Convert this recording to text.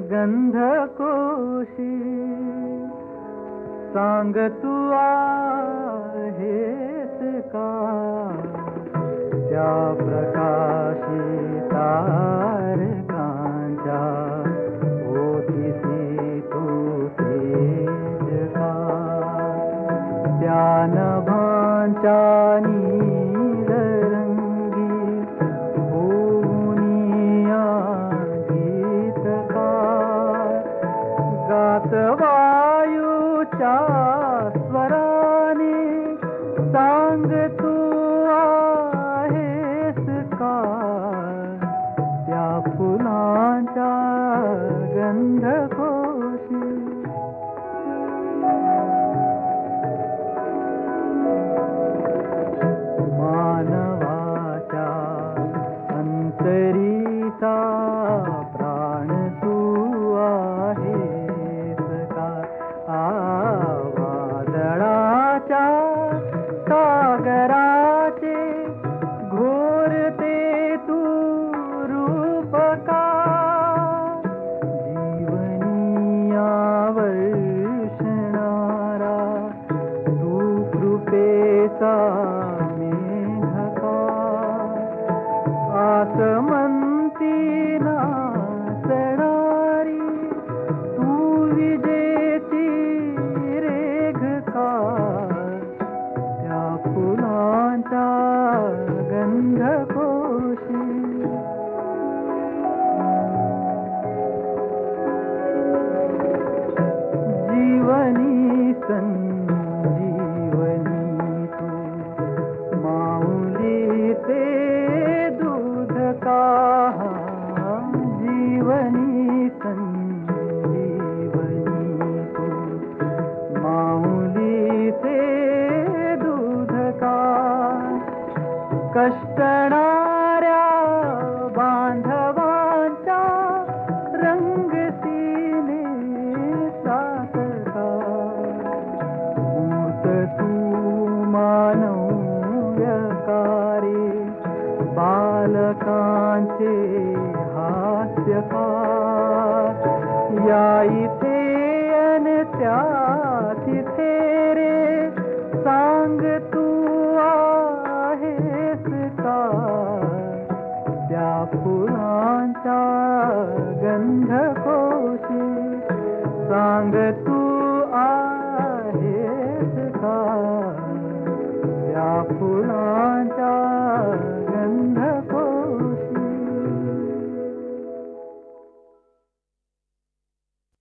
गंधकोशी सांग तू आहेस का त्या प्रकाशी तारकांच्या ओठीसी तू तेज का त्या नभांच्या नीलरंगी होऊनिया गीत का गात वायूच्या स्वराने सांग तू आहेस का त्या फुलांच्या गंधकोशी मानवाच्या अंतरीचा प्राण तू आहेस का वादळाच्या सागराचे घोरते तू रूप का जीवनिया वर्षणारा तू कृपेचा मेघ का आसमंती नाचणारी तू विजेची रेघ का त्या फुलांच्या गंधकोशी जीवनी संजीवनी तू माऊलीचे दूध का जीवनी संजीवनी तू माऊलीचे दूध का कष्टणाऱ्या बांधवांच्या रंगसीने साथ का मूर्त तू मानव्यकारे बालकांचे हास्यकार या इथे अन त्या तिथे रे सांग तू आहेस का त्या फुलांच्या